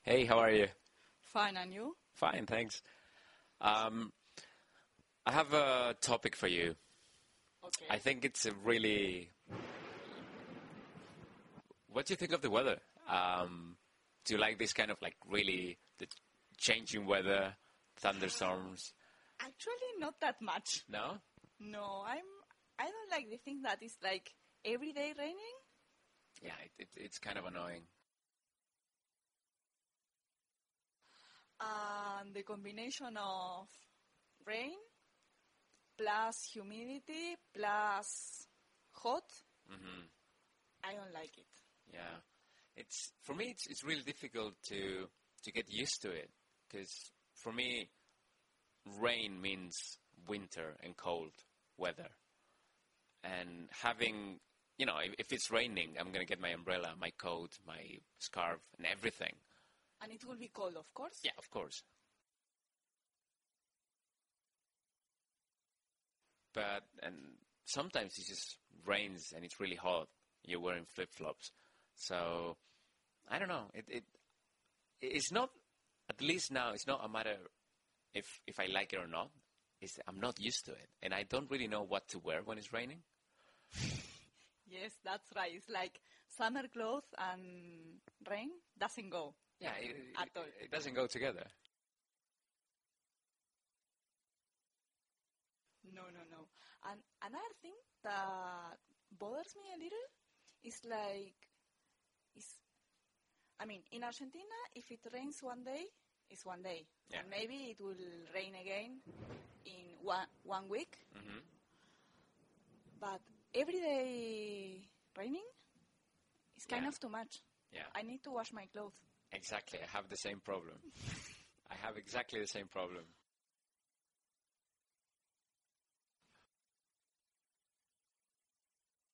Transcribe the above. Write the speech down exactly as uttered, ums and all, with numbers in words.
Hey, how are you? Fine, and you? Fine, thanks. Um, I have a topic for you. Okay. I think it's a really... What do you think of the weather? Um, do you like this kind of like really the changing weather, thunderstorms? Actually, not that much. No? No, I'm. I don't like the thing that is like every day raining. Yeah, it, it, it's kind of annoying. And the combination of rain plus humidity plus hot, hmm I don't like it. Yeah, it's for me. It's it's really difficult to to get used to it because for me, rain means winter and cold weather, and having you know if, if it's raining, I'm gonna get my umbrella, my coat, my scarf, and everything. And it will be cold, of course. Yeah, of course. But and sometimes it just rains and it's really hot. You're wearing flip flops, so I don't know. It it it's not. At least now, it's not a matter if if I like it or not. It's I'm not used to it, and I don't really know what to wear when it's raining. Yes, that's right. It's like summer clothes and rain doesn't go. Yeah, it, At it, all. it doesn't go together. No, no, no. And another thing that bothers me a little is like, is I mean, in Argentina, if it rains one day, it's one day. Yeah. And maybe it will rain again in one, one week. hmm But every day raining is kind Yeah. of too much. Yeah, I need to wash my clothes. exactly. I have the same problem. I have exactly the same problem.